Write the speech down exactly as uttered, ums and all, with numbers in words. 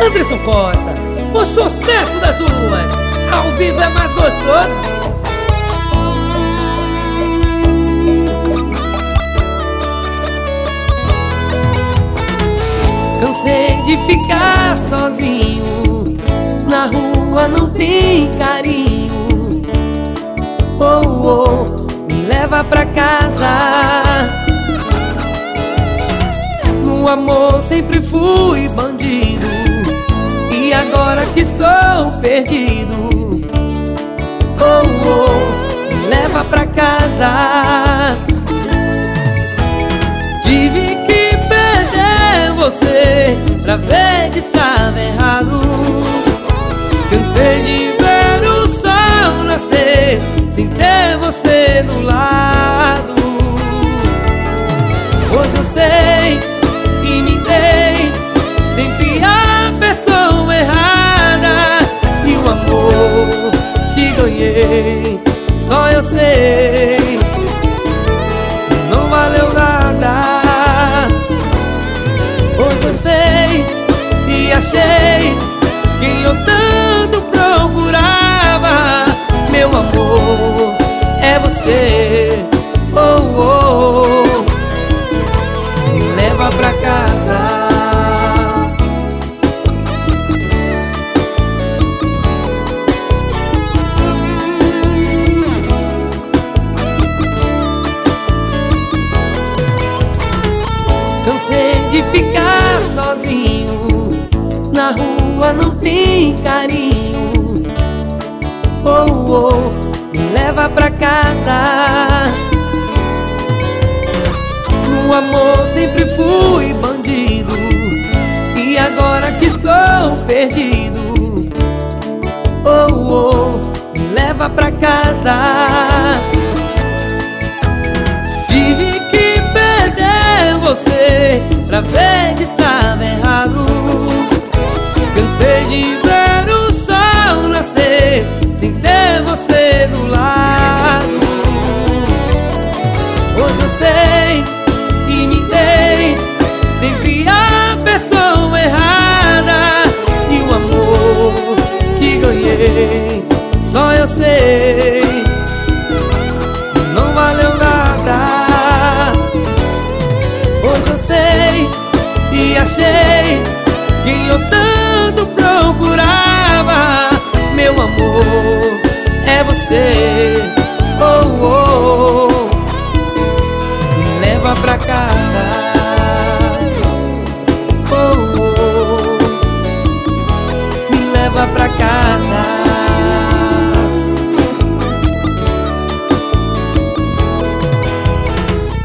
Anderson Costa, o sucesso das ruas. Ao vivo é mais gostoso. Cansei de ficar sozinho, na rua não tem carinho. Oh, oh, me leva pra casa. No amor sempre fui bandido, e agora que estou perdido, oh, oh, me leva pra casa. Tive que perder você pra ver que estava errado. Cansei de ver o sol nascer sem ter você no lado. Hoje eu sei e me dei sempre a pessoa errada, e o amor que ganhei só eu sei não valeu nada. Hoje eu sei e achei quem eu tanto procurava. Meu amor é você, oh, oh, me leva pra casa. Cansei de ficar sozinho, na rua não tem carinho. Oh, oh, me leva pra casa. No amor sempre fui bandido, e agora que estou perdido, oh, oh, me leva pra casa. Tive que perder você pra ver que estava errado. Cansei de ver o sol nascer sem ter você do lado. Hoje eu sei e me dei sempre a pessoa errada, e o amor que ganhei só eu sei não valeu nada. Hoje eu sei e achei quem eu tanto procurava. Meu amor é você, oh, oh, me leva pra casa, oh, oh, me leva pra casa.